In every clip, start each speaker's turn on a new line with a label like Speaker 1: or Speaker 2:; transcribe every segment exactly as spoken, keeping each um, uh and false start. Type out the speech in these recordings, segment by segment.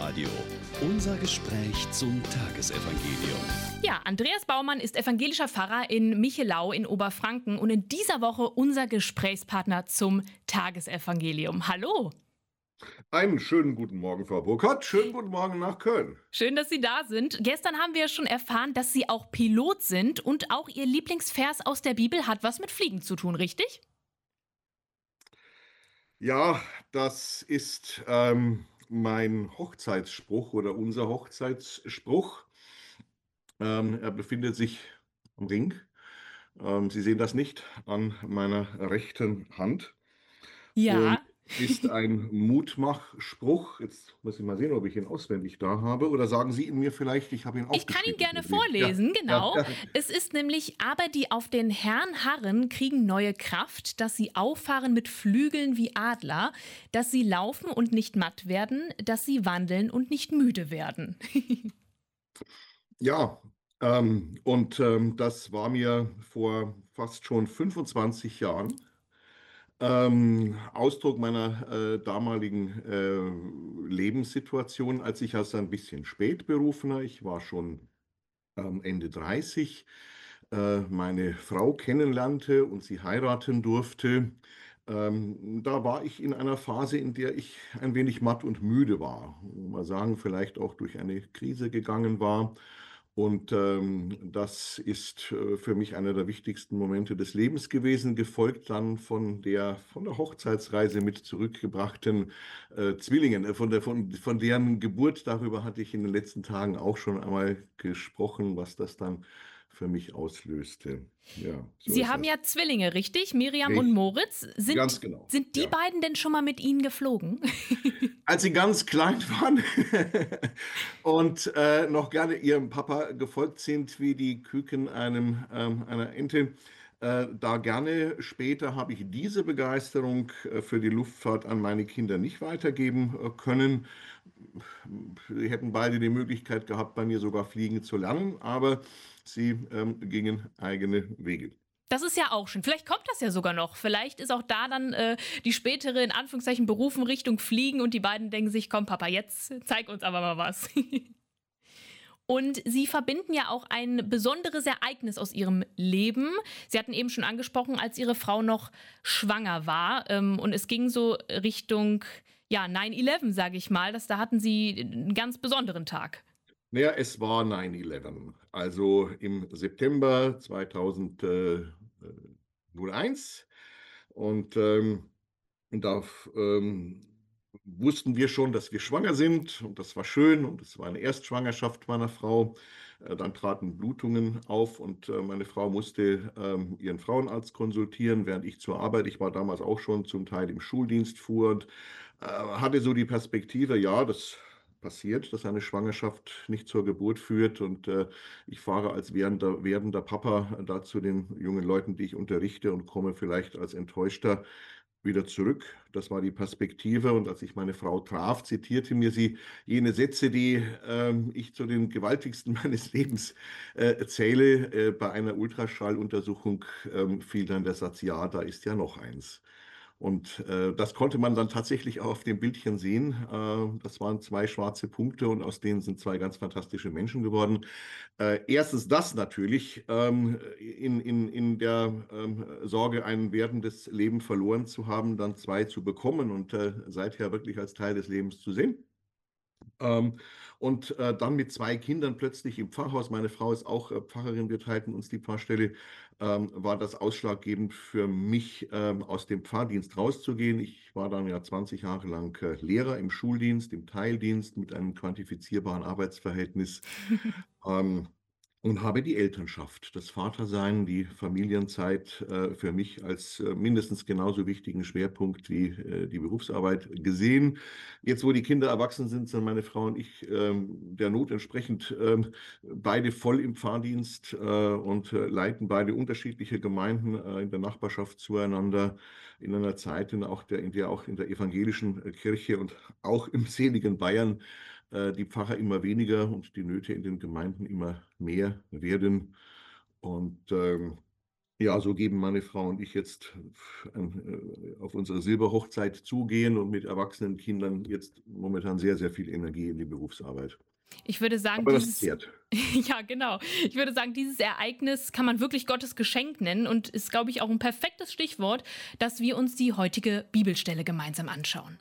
Speaker 1: Kirchenradio. Unser Gespräch zum Tagesevangelium.
Speaker 2: Ja, Andreas Baumann ist evangelischer Pfarrer in Michelau in Oberfranken und in dieser Woche unser Gesprächspartner zum Tagesevangelium. Hallo!
Speaker 3: Einen schönen guten Morgen, Frau Burkhardt. Schönen guten Morgen nach Köln.
Speaker 2: Schön, dass Sie da sind. Gestern haben wir schon erfahren, dass Sie auch Pilot sind und auch Ihr Lieblingsvers aus der Bibel hat was mit Fliegen zu tun, richtig?
Speaker 3: Ja, das ist ähm, mein Hochzeitsspruch oder unser Hochzeitsspruch. Ähm, er befindet sich am Ring. Ähm, Sie sehen das nicht an meiner rechten Hand. Und
Speaker 2: Ja.
Speaker 3: ist ein Mutmachspruch. Jetzt muss ich mal sehen, ob ich ihn auswendig da habe. Oder sagen Sie ihn mir vielleicht, ich habe ihn
Speaker 2: Ich kann ihn
Speaker 3: aufgeschrieben
Speaker 2: gerne
Speaker 3: für Sie. Ja,
Speaker 2: vorlesen,
Speaker 3: ja,
Speaker 2: genau.
Speaker 3: ja.
Speaker 2: Es ist nämlich, aber die auf den Herrn harren, kriegen neue Kraft, dass sie auffahren mit Flügeln wie Adler, dass sie laufen und nicht matt werden, dass sie wandeln und nicht müde werden.
Speaker 3: Ja, ähm, und ähm, das war mir vor fast schon fünfundzwanzig Jahren ähm, Ausdruck meiner äh, damaligen äh, Lebenssituation, als ich als ein bisschen spätberufener, ich war schon ähm, Ende dreißig, äh, meine Frau kennenlernte und sie heiraten durfte. Ähm, da war ich in einer Phase, in der ich ein wenig matt und müde war. Mal sagen, vielleicht auch durch eine Krise gegangen war. Und ähm, das ist äh, für mich einer der wichtigsten Momente des Lebens gewesen, gefolgt dann von der, von der Hochzeitsreise mit zurückgebrachten äh, Zwillingen, äh, von der, von, von deren Geburt. Darüber hatte ich in den letzten Tagen auch schon einmal gesprochen, was das dann für mich auslöste. Ja, so
Speaker 2: Sie
Speaker 3: ist
Speaker 2: haben
Speaker 3: das.
Speaker 2: ja Zwillinge, richtig? Miriam und
Speaker 3: Richtig,
Speaker 2: Moritz. Sind,
Speaker 3: ganz genau.
Speaker 2: sind die
Speaker 3: Ja.
Speaker 2: beiden denn schon mal mit Ihnen geflogen?
Speaker 3: Als sie ganz klein waren und äh, noch gerne ihrem Papa gefolgt sind, wie die Küken einem, ähm, einer Ente, äh, da gerne. Später habe ich diese Begeisterung äh, für die Luftfahrt an meine Kinder nicht weitergeben äh, können. Sie hätten beide die Möglichkeit gehabt, bei mir sogar fliegen zu lernen, aber sie ähm, gingen eigene Wege.
Speaker 2: Das ist ja auch schön. Vielleicht kommt das ja sogar noch. Vielleicht ist auch da dann äh, die spätere, in Anführungszeichen, Berufen Richtung Fliegen und die beiden denken sich, komm Papa, jetzt zeig uns aber mal was. Und Sie verbinden ja auch ein besonderes Ereignis aus Ihrem Leben. Sie hatten eben schon angesprochen, als Ihre Frau noch schwanger war. Ähm, und es ging so Richtung ja, neun elf, sage ich mal. Das, da hatten Sie einen ganz besonderen Tag.
Speaker 3: Naja, es war neun elf. Also im September zweitausendeins. Und ähm, da ähm, wussten wir schon, dass wir schwanger sind. Und das war schön. Und es war eine Erstschwangerschaft meiner Frau. Äh, dann traten Blutungen auf und äh, meine Frau musste ähm, ihren Frauenarzt konsultieren, während ich zur Arbeit, ich war damals auch schon zum Teil im Schuldienst, fuhr und äh, hatte so die Perspektive, ja, das passiert, dass eine Schwangerschaft nicht zur Geburt führt. Und äh, ich fahre als werdender, werdender Papa da zu den jungen Leuten, die ich unterrichte, und komme vielleicht als Enttäuschter wieder zurück. Das war die Perspektive. Und als ich meine Frau traf, zitierte mir sie jene Sätze, die ähm, ich zu den gewaltigsten meines Lebens äh, zähle. Äh, bei einer Ultraschalluntersuchung ähm, fiel dann der Satz, ja, da ist ja noch eins. Und äh, das konnte man dann tatsächlich auch auf dem Bildchen sehen. Äh, das waren zwei schwarze Punkte und aus denen sind zwei ganz fantastische Menschen geworden. Äh, erstens das natürlich, ähm, in, in, in der ähm, Sorge, ein werdendes Leben verloren zu haben, dann zwei zu bekommen und äh, seither wirklich als Teil des Lebens zu sehen. Ähm, und äh, dann mit zwei Kindern plötzlich im Pfarrhaus, meine Frau ist auch äh, Pfarrerin, wir teilten uns die Pfarrstelle, ähm, war das ausschlaggebend für mich, ähm, aus dem Pfarrdienst rauszugehen. Ich war dann ja zwanzig Jahre lang äh, Lehrer im Schuldienst, im Teildienst mit einem quantifizierbaren Arbeitsverhältnis. Ähm, und habe die Elternschaft, das Vatersein, die Familienzeit äh, für mich als äh, mindestens genauso wichtigen Schwerpunkt wie äh, die Berufsarbeit gesehen. Jetzt, wo die Kinder erwachsen sind, sind meine Frau und ich ähm, der Not entsprechend ähm, beide voll im Pfarrdienst äh, und äh, leiten beide unterschiedliche Gemeinden äh, in der Nachbarschaft zueinander in einer Zeit, in, auch der, in der auch in der evangelischen äh, Kirche und auch im seligen Bayern äh, die Pfarrer immer weniger und die Nöte in den Gemeinden immer mehr werden. Und ähm, Ja, so geben meine Frau und ich jetzt äh, auf unsere Silberhochzeit zugehen und mit erwachsenen Kindern jetzt momentan sehr, sehr viel Energie in die Berufsarbeit.
Speaker 2: Ich würde sagen,
Speaker 3: Aber das
Speaker 2: dieses
Speaker 3: zehrt.
Speaker 2: ja, genau. Ich würde sagen, dieses Ereignis kann man wirklich Gottes Geschenk nennen und ist, glaube ich, auch ein perfektes Stichwort, dass wir uns die heutige Bibelstelle gemeinsam anschauen.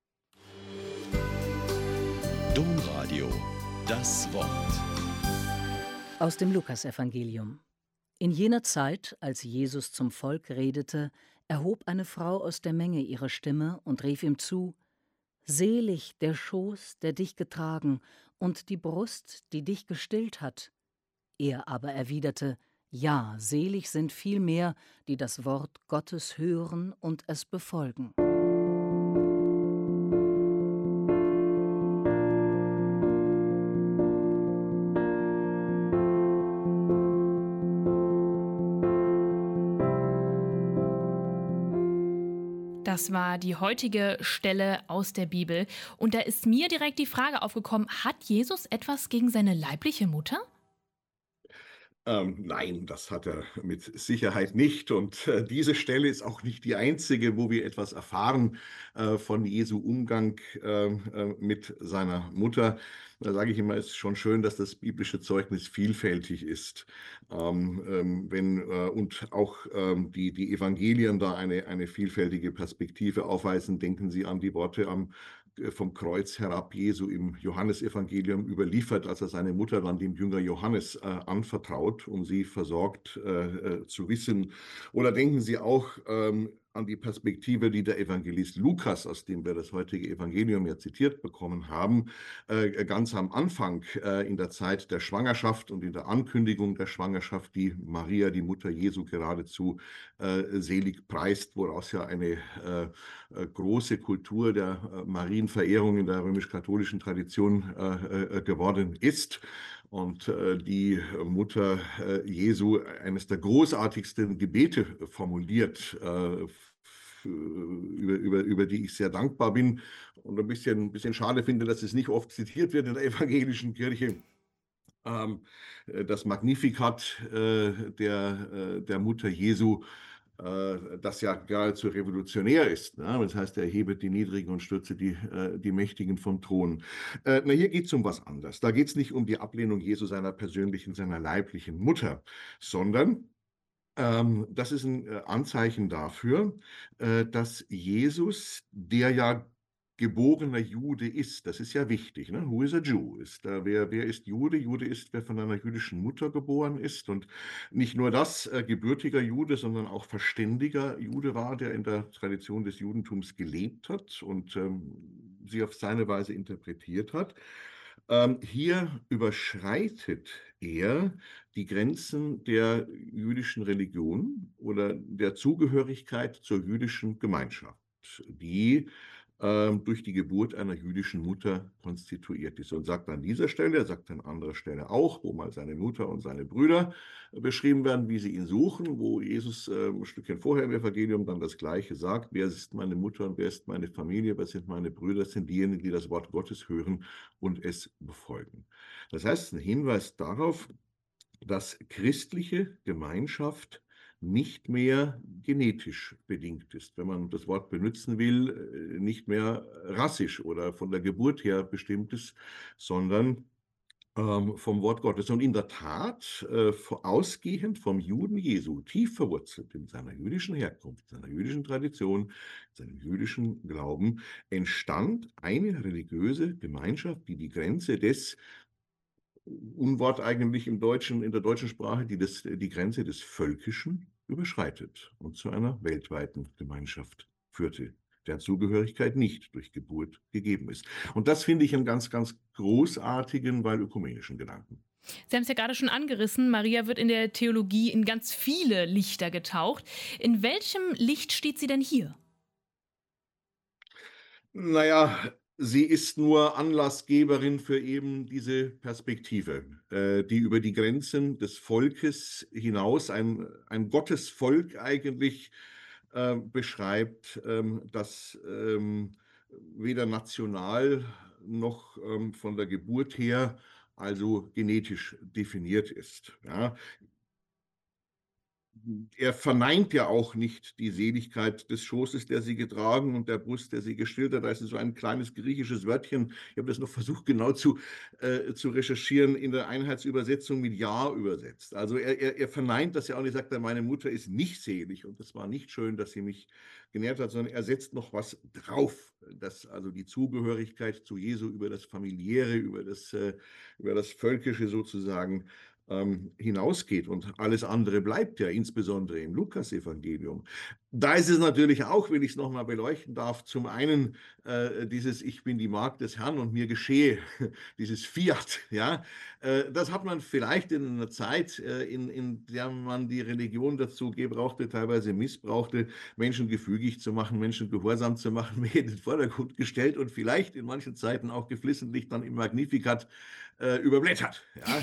Speaker 1: Domradio, das Wort.
Speaker 4: Aus dem Lukasevangelium. In jener Zeit, als Jesus zum Volk redete, erhob eine Frau aus der Menge ihre Stimme und rief ihm zu: Selig der Schoß, der dich getragen, und die Brust, die dich gestillt hat. Er aber erwiderte: Ja, selig sind vielmehr, die das Wort Gottes hören und es befolgen.
Speaker 2: Das war die heutige Stelle aus der Bibel. Und da ist mir direkt die Frage aufgekommen, hat Jesus etwas gegen seine leibliche Mutter?
Speaker 3: Ähm, nein, das hat er mit Sicherheit nicht. Und äh, diese Stelle ist auch nicht die einzige, wo wir etwas erfahren äh, von Jesu Umgang äh, äh, mit seiner Mutter. Da sage ich immer, es ist schon schön, dass das biblische Zeugnis vielfältig ist. Ähm, ähm, wenn, äh, und auch ähm, die, die Evangelien da eine, eine vielfältige Perspektive aufweisen. Denken Sie an die Worte am vom Kreuz herab Jesu im Johannesevangelium überliefert, als er seine Mutter dann dem Jünger Johannes äh, anvertraut, um sie versorgt äh, äh, zu wissen. Oder denken Sie auch ähm, an die Perspektive, die der Evangelist Lukas, aus dem wir das heutige Evangelium ja zitiert bekommen haben, äh, ganz am Anfang äh, in der Zeit der Schwangerschaft und in der Ankündigung der Schwangerschaft, die Maria, die Mutter Jesu, geradezu äh, selig preist, woraus ja eine äh, äh, große Kultur der äh, Marienverehrung in der römisch-katholischen Tradition äh, äh, geworden ist. Und äh, die Mutter äh, Jesu eines der großartigsten Gebete formuliert, äh, über, über, über die ich sehr dankbar bin und ein bisschen, ein bisschen schade finde, dass es nicht oft zitiert wird in der evangelischen Kirche. Ähm, das Magnificat äh, der, äh, der Mutter Jesu, äh, das ja geradezu revolutionär ist. Ne? Das heißt, er hebet die Niedrigen und stürze die, äh, die Mächtigen vom Thron. Äh, na, hier geht es um was anderes. Da geht es nicht um die Ablehnung Jesu seiner persönlichen, seiner leiblichen Mutter, sondern ähm, das ist ein äh, Anzeichen dafür, äh, dass Jesus, der ja geborener Jude ist, das ist ja wichtig, ne? Who is a Jew? Ist, äh, wer, wer ist Jude? Jude ist, wer von einer jüdischen Mutter geboren ist. Und nicht nur das, äh, gebürtiger Jude, sondern auch verständiger Jude war, der in der Tradition des Judentums gelebt hat und ähm, sie auf seine Weise interpretiert hat. Ähm, hier überschreitet er die Grenzen der jüdischen Religion oder der Zugehörigkeit zur jüdischen Gemeinschaft, die ähm, durch die Geburt einer jüdischen Mutter konstituiert ist. Und sagt an dieser Stelle, er sagt an anderer Stelle auch, wo mal seine Mutter und seine Brüder äh, beschrieben werden, wie sie ihn suchen, wo Jesus äh, ein Stückchen vorher im Evangelium dann das Gleiche sagt: Wer ist meine Mutter und wer ist meine Familie, wer sind meine Brüder? Das sind diejenigen, die das Wort Gottes hören und es befolgen. Das heißt, ein Hinweis darauf, dass christliche Gemeinschaft nicht mehr genetisch bedingt ist, wenn man das Wort benutzen will, äh, nicht mehr rassisch oder von der Geburt her bestimmt ist, sondern ähm, vom Wort Gottes. Und in der Tat, äh, ausgehend vom Juden Jesu, tief verwurzelt in seiner jüdischen Herkunft, seiner jüdischen Tradition, seinem jüdischen Glauben, entstand eine religiöse Gemeinschaft, die die Grenze des Unwort eigentlich im Deutschen, in der deutschen Sprache, die das, die Grenze des Völkischen überschreitet und zu einer weltweiten Gemeinschaft führte, deren Zugehörigkeit nicht durch Geburt gegeben ist. Und das finde ich einen ganz, ganz großartigen, weil ökumenischen Gedanken.
Speaker 2: Sie haben es ja gerade schon angerissen, Maria wird in der Theologie in ganz viele Lichter getaucht. In welchem Licht steht sie denn hier?
Speaker 3: Naja, sie ist nur Anlassgeberin für eben diese Perspektive, äh, die über die Grenzen des Volkes hinaus, ein, ein Gottesvolk eigentlich, äh, beschreibt, ähm, das ähm, weder national noch ähm, von der Geburt her, also genetisch definiert ist. Ja. er verneint ja auch nicht die Seligkeit des Schoßes, der sie getragen und der Brust, der sie gestillt hat. Da ist so ein kleines griechisches Wörtchen. Ich habe das noch versucht, genau zu, äh, zu recherchieren, in der Einheitsübersetzung mit Ja übersetzt. Also er, er, er verneint das ja auch nicht, sagt er, meine Mutter ist nicht selig und es war nicht schön, dass sie mich genährt hat, sondern er setzt noch was drauf, dass also die Zugehörigkeit zu Jesu über das Familiäre, über das, äh, über das Völkische sozusagen ähm, hinausgeht und alles andere bleibt ja, insbesondere im Lukasevangelium. Da ist es natürlich auch, wenn ich es nochmal beleuchten darf, zum einen äh, dieses Ich bin die Magd des Herrn und mir geschehe, dieses Fiat, ja, äh, das hat man vielleicht in einer Zeit, äh, in, in der man die Religion dazu gebrauchte, teilweise missbrauchte, Menschen gefügig zu machen, Menschen gehorsam zu machen, mehr in den Vordergrund gestellt und vielleicht in manchen Zeiten auch geflissentlich dann im Magnificat äh, überblättert, ja.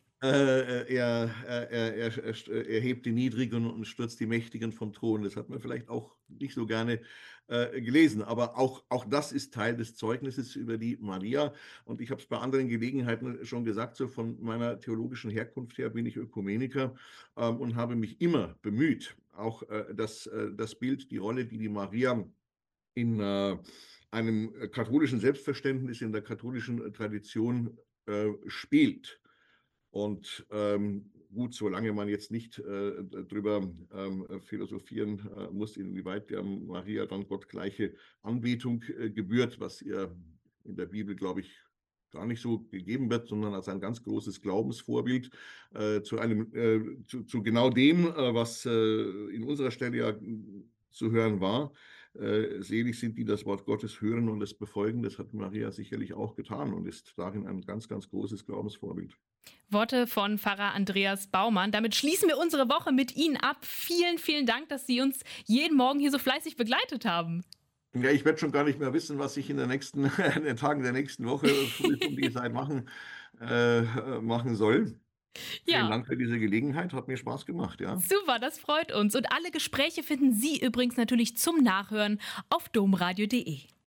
Speaker 3: Äh, er, er, er, er, er hebt die Niedrigen und stürzt die Mächtigen vom Thron. Das hat man vielleicht auch nicht so gerne äh, gelesen, aber auch, auch das ist Teil des Zeugnisses über die Maria. Und ich habe es bei anderen Gelegenheiten schon gesagt, so von meiner theologischen Herkunft her bin ich Ökumeniker ähm, und habe mich immer bemüht, auch äh, das, äh, das Bild, die Rolle, die die Maria in äh, einem katholischen Selbstverständnis, in der katholischen Tradition äh, spielt. Und ähm, gut, solange man jetzt nicht äh, darüber ähm, philosophieren äh, muss, inwieweit der Maria dann gottgleiche Anbetung äh, gebührt, was ihr in der Bibel, glaube ich, gar nicht so gegeben wird, sondern als ein ganz großes Glaubensvorbild äh, zu, einem, äh, zu, zu genau dem, äh, was äh, in unserer Stelle ja zu hören war. Äh, selig sind die, das Wort Gottes hören und es befolgen. Das hat Maria sicherlich auch getan und ist darin ein ganz, ganz großes Glaubensvorbild.
Speaker 2: Worte von Pfarrer Andreas Baumann. Damit schließen wir unsere Woche mit Ihnen ab. Vielen, vielen Dank, dass Sie uns jeden Morgen hier so fleißig begleitet haben.
Speaker 3: Ja, ich werde schon gar nicht mehr wissen, was ich in, der nächsten, in den Tagen der nächsten Woche um die Zeit machen, äh, machen soll.
Speaker 2: Ja.
Speaker 3: Vielen Dank für diese Gelegenheit, hat mir Spaß gemacht. Ja.
Speaker 2: Super, das freut uns. Und alle Gespräche finden Sie übrigens natürlich zum Nachhören auf domradio punkt de.